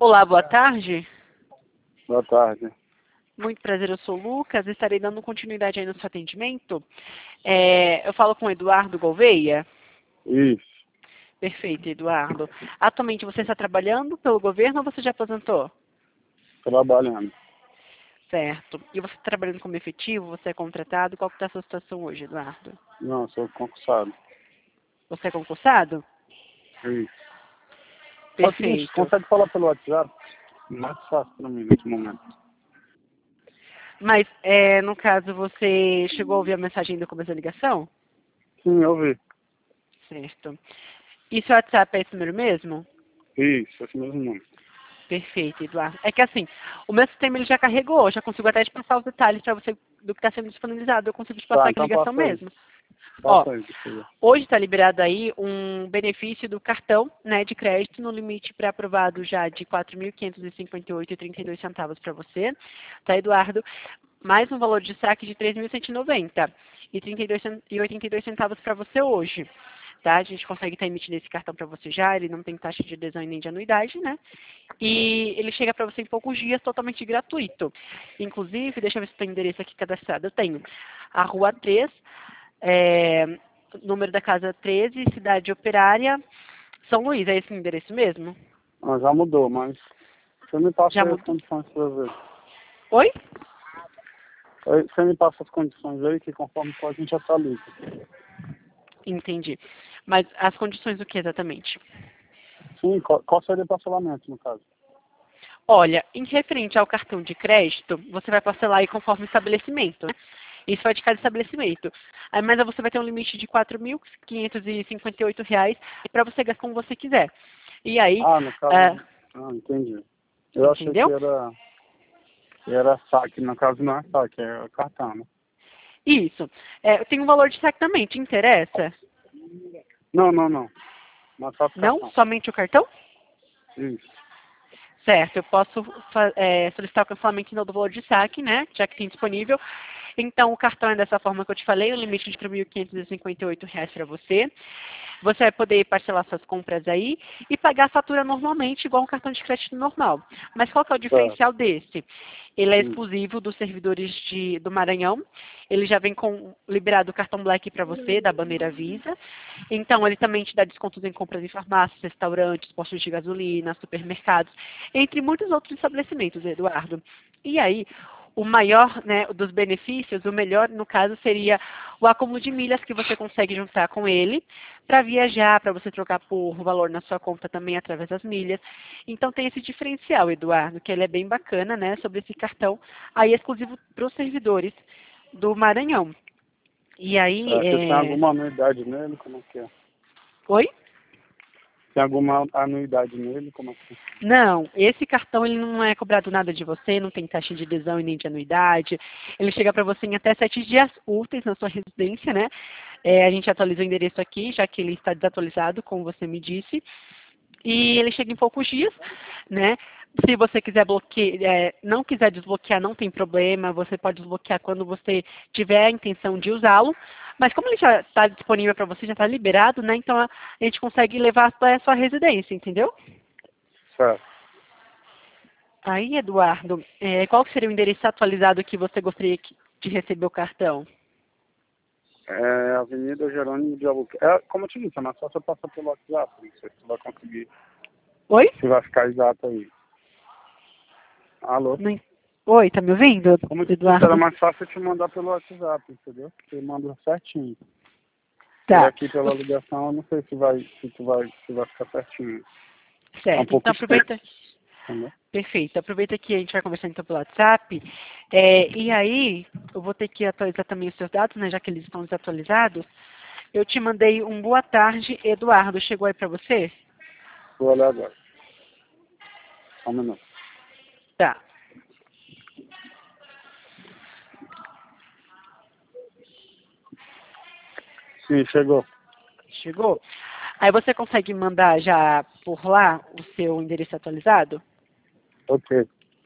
Olá, boa tarde. Boa tarde. Muito prazer, eu sou o Lucas. Estarei dando continuidade aí no seu atendimento. Eu falo com o Eduardo Gouveia. Isso, Perfeito, Eduardo. Atualmente você está trabalhando pelo governo ou você já aposentou? trabalhando. Certo. E você está trabalhando como efetivo? Você é contratado? Qual que está a sua situação hoje, Eduardo? Não, sou concursado. Você é concursado? Isso. É o seguinte, Perfeito. consegue falar pelo WhatsApp? Mais fácil para mim nesse momento. Mas, no caso, você chegou a ouvir a mensagem do começo da ligação? Sim, eu vi. Certo. E seu WhatsApp é esse número mesmo? Isso, esse mesmo nome. Perfeito, Eduardo. É que assim, o meu sistema ele já carregou, já consigo até te passar os detalhes para você do que está sendo disponibilizado. Eu consigo te passar Tá, aqui a então ligação passa aí. mesmo. Ó, Passa aí, deixa eu ver. hoje está liberado aí um benefício do cartão, né, de crédito no limite pré-aprovado já de R$ 4.558,32 para você, tá, Eduardo? Mais um valor de saque de 3.190 e 82 para você hoje. Tá? A gente consegue estar emitindo esse cartão para você já, ele não tem taxa de adesão e nem de anuidade, né? E ele chega para você em poucos dias, totalmente gratuito. Inclusive, deixa eu ver se tem endereço aqui cadastrado. Eu tenho a Rua 3, número da casa 13, Cidade Operária, São Luís. É esse o endereço mesmo? Ah, já mudou, mas você me passa Já aí as mudou? condições para ver. Oi? Aí você me passa as condições aí que conforme for a gente atualiza. Entendi. Mas as condições do que exatamente? Sim, qual seria o parcelamento no caso? Olha, em referente ao cartão de crédito, você vai parcelar aí conforme o estabelecimento, né? Isso vai de cada estabelecimento. Aí, mas você vai ter um limite de R$ 4.558 para você gastar como você quiser. E aí, Ah, no caso. Ah, entendi. Eu achei entendeu? que era saque, no caso não é saque, é cartão, né? Isso. Tem um valor de saque também, te interessa? Não. Mas só Não? cartão. Somente o cartão? Isso. Certo, eu posso solicitar o cancelamento do valor de saque, né? Já que tem disponível. Então, o cartão é dessa forma que eu te falei, o limite de R$ 3.558 para você. Você vai poder parcelar suas compras aí e pagar a fatura normalmente, igual um cartão de crédito normal. Mas qual que é o Certo. diferencial desse? Ele é Sim. exclusivo dos servidores do Maranhão. Ele já vem com liberado o cartão Black para você, da bandeira Visa. Então, ele também te dá descontos em compras em farmácias, restaurantes, postos de gasolina, supermercados, entre muitos outros estabelecimentos, Eduardo. E aí, o maior, né, dos benefícios, o melhor, no caso, seria o acúmulo de milhas que você consegue juntar com ele para viajar, para você trocar por valor na sua conta também através das milhas. Então tem esse diferencial, Eduardo, que ele é bem bacana, né, sobre esse cartão aí exclusivo para os servidores do Maranhão. E aí, Você tem alguma anuidade nele? Como é que é? Oi? Tem alguma anuidade nele? Como é que é? Não, esse cartão ele não é cobrado nada de você, não tem taxa de adesão e nem de anuidade. Ele chega para você em até 7 dias úteis na sua residência, né? A gente atualiza o endereço aqui, já que ele está desatualizado, como você me disse. E ele chega em poucos dias, né? Se você quiser não quiser desbloquear, não tem problema. Você pode desbloquear quando você tiver a intenção de usá-lo. Mas como ele já está disponível para você, já está liberado, né? Então a gente consegue levar até a sua residência, entendeu? Certo. Aí, Eduardo, qual que seria o endereço atualizado que você gostaria de receber o cartão? É Avenida Jerônimo de Albuquerque. É, como eu te disse, é mais fácil eu passar pelo WhatsApp. Não sei se tu vai conseguir. Oi? Se vai ficar exato aí. Alô? Não en- Oi, tá me ouvindo, Como eu te disse, era Eduardo? mais fácil eu te mandar pelo WhatsApp, entendeu? Você manda certinho. Por Tá. aqui pela ligação, eu não sei se vai ficar certinho. É um Certo. pouco Então extenso, aproveita. entendeu? Perfeito. Aproveita que a gente vai conversar então pelo WhatsApp. E aí, eu vou ter que atualizar também os seus dados, né? Já que eles estão desatualizados. Eu te mandei um boa tarde, Eduardo. Chegou aí para você? Vou olhar agora. Só um minuto. Tá. Sim, chegou. Chegou? Aí você consegue mandar já por lá o seu endereço atualizado? Ok.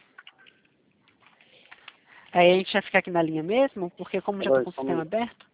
Aí a gente vai ficar aqui na linha mesmo, porque como já estou Peraí, com o só um sistema minuto. aberto.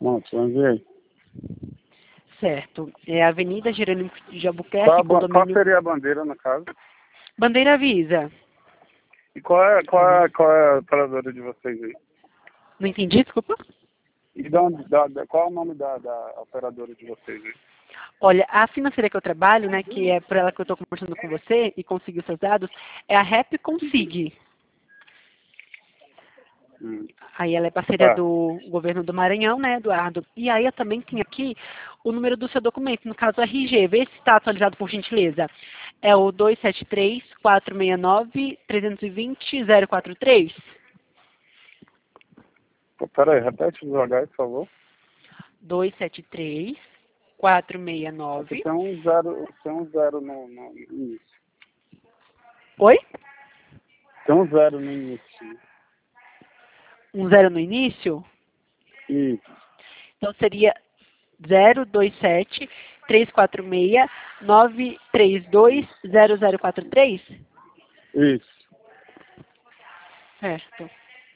Pronto, eu enviei. Certo. É Avenida Jerônimo de Albuquerque, Qual condomínio seria a bandeira, no caso? Bandeira Visa. E qual é a operadora de vocês aí? Não entendi, desculpa. E qual é o nome da operadora de vocês aí? Olha, a financeira que eu trabalho, né, que é por ela que eu estou conversando com você e consegui os seus dados, é a Rap Consig. Hum. Aí ela é parceira Tá. do governo do Maranhão, né, Eduardo? E aí eu também tenho aqui o número do seu documento, no caso RG. Vê se está atualizado por gentileza. É o 273-469-320-043. Pô, pera aí, repete devagar, por favor. 273-469. Aqui tem um zero no início. Oi? Tem um zero no início. Um zero no início? Isso, Então seria 027-346-932-0043? isso. Certo.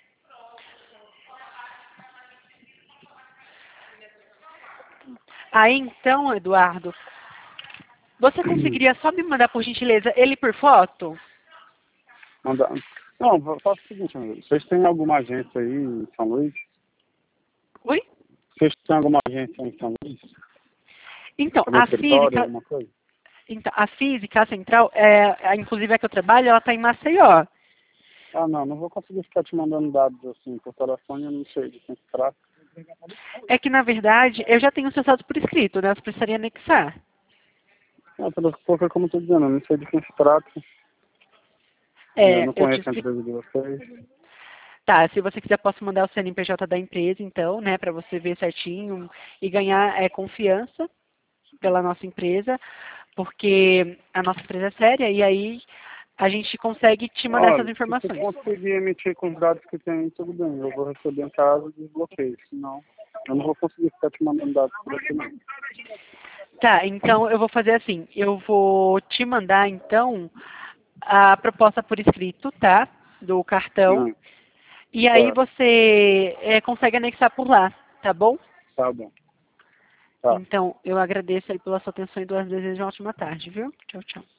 Aí então, Eduardo, você conseguiria só me mandar, por gentileza, ele por foto? Manda... Não, faça o seguinte, amigo. Vocês têm alguma agência aí em São Luís? Oi? Vocês têm alguma agência em São Luís? Então, Algum escritório, alguma coisa? a física, a central, inclusive a que eu trabalho, ela está em Maceió. Ah, não vou conseguir ficar te mandando dados assim por telefone, eu não sei de quem se trata. É que, na verdade, eu já tenho os seus dados por escrito, né? Eu precisaria anexar. Não, porque como eu tô dizendo, eu não sei de quem se trata. Eu não Eu te conheço a explico. empresa de vocês. Tá, se você quiser, posso mandar o CNPJ da empresa, então, né, para você ver certinho e ganhar confiança pela nossa empresa, porque a nossa empresa é séria e aí a gente consegue te mandar essas Olha, se você informações. conseguir emitir com os dados que tem, tudo bem. Eu vou receber em casa e desbloqueio. Senão, eu não vou conseguir ficar te mandando dados por aqui, não. Tá, então eu vou fazer assim, eu vou te mandar, então, a proposta por escrito, tá, do cartão, Não, e aí tá, você consegue anexar por lá, tá bom? tá bom. Tá. Então, eu agradeço aí pela sua atenção e desejo uma ótima tarde, viu? Tchau, tchau.